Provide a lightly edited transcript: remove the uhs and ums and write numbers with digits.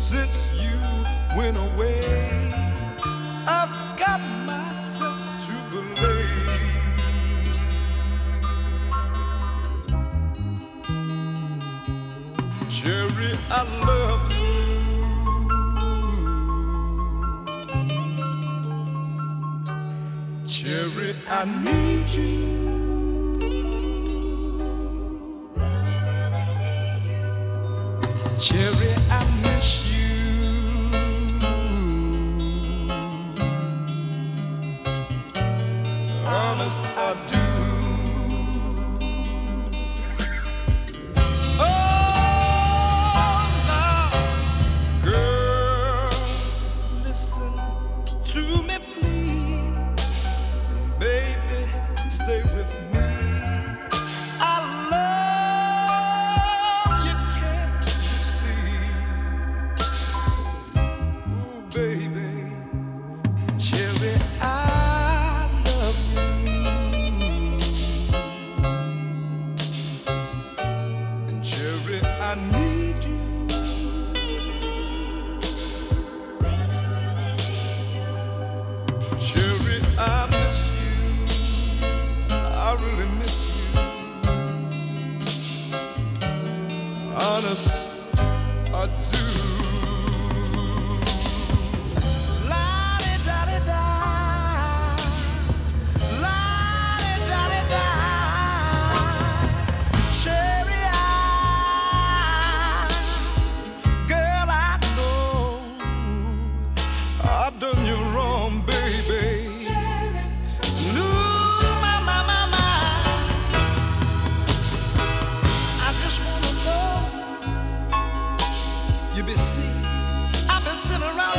since you went away. I've got myself to believe. Cherry, I love you. Cherry, I need you. Cherry, I miss you. Honest, I do. Oh, now, girl, listen to me, please. Baby, stay with me. I love you, can't you see? Ooh, baby, Cherry, I love you. And Cherry, I need you. Cherry, I miss you. I really miss you. Honest, I do. La-di-da-di-da. La-di-da-di-da. Cherry, girl, I know I've done you wrong, baby. You be see, I've been sitting around